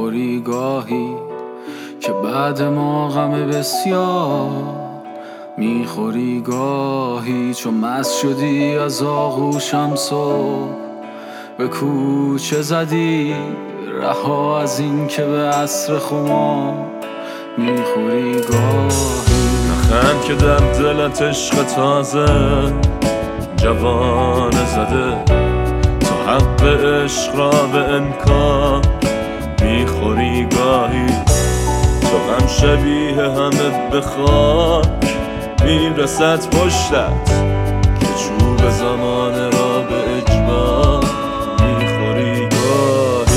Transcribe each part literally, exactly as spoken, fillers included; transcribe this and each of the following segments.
میخوری گاهی که بعد ما غم بسیار میخوری گاهی، چون مست شدی از آغوشم صبح به کوچه زدی، رها از این که به عصر خمار میخوری گاهی. نخند که در دلت عشق تازه جوانه زده، تو حق عشق را به انکار میخوری گاهی. تو غم شبیه همه به خاک میرسد پشتت، که چوب زمانه را به اجبار میخوری گاهی.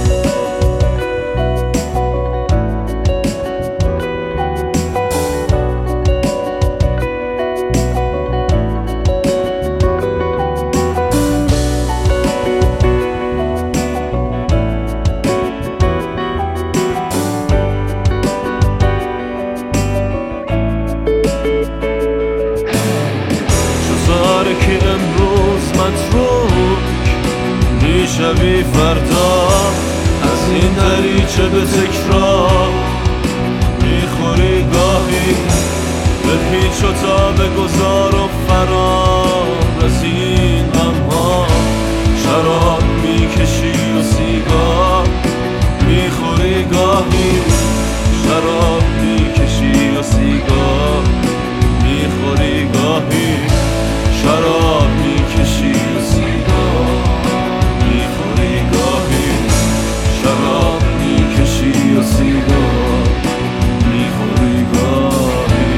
که امروز متروک میشوی فردا، از این دریچه به تکرار میخوری گاهی. به پیچ و تاب گذار و فرار از این غمها، شراب میکشی و سیگار میخوری گاهی. شراب میکشی و سیگار میخوری گاهی. شراب میکشی و سیگار میخوری گاهی. شراب میکشی و سیگار میخوری گاهی.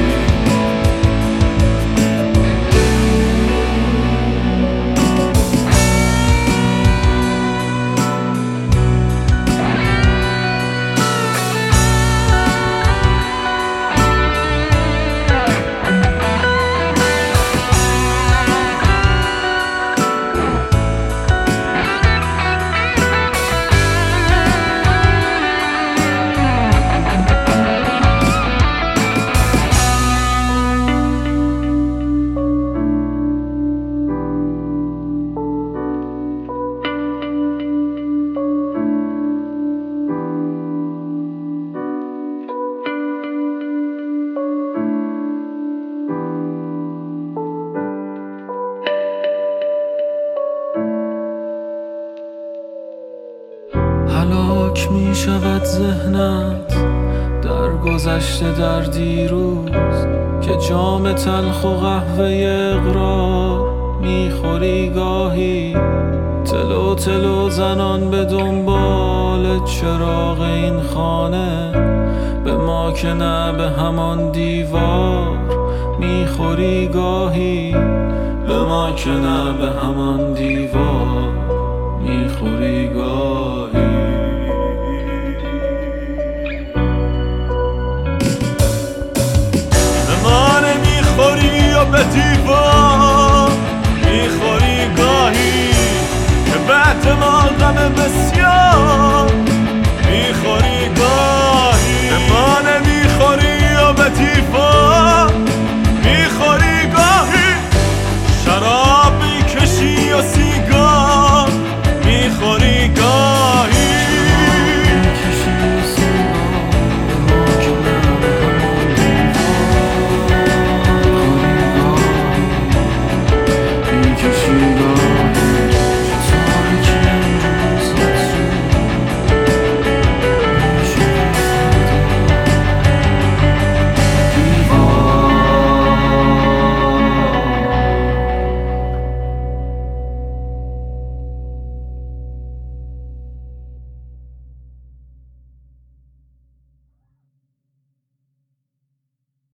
هلاک می شود ذهنت در گذشته، در دیروز که جام تلخ و قهوه اقرار میخوری گاهی. تلو تلو زنان به دنبال چراغ این خانه، به ما که نه به همان دیوار میخوری گاهی. به ما که نه به همان دیوار میخوری گاهی.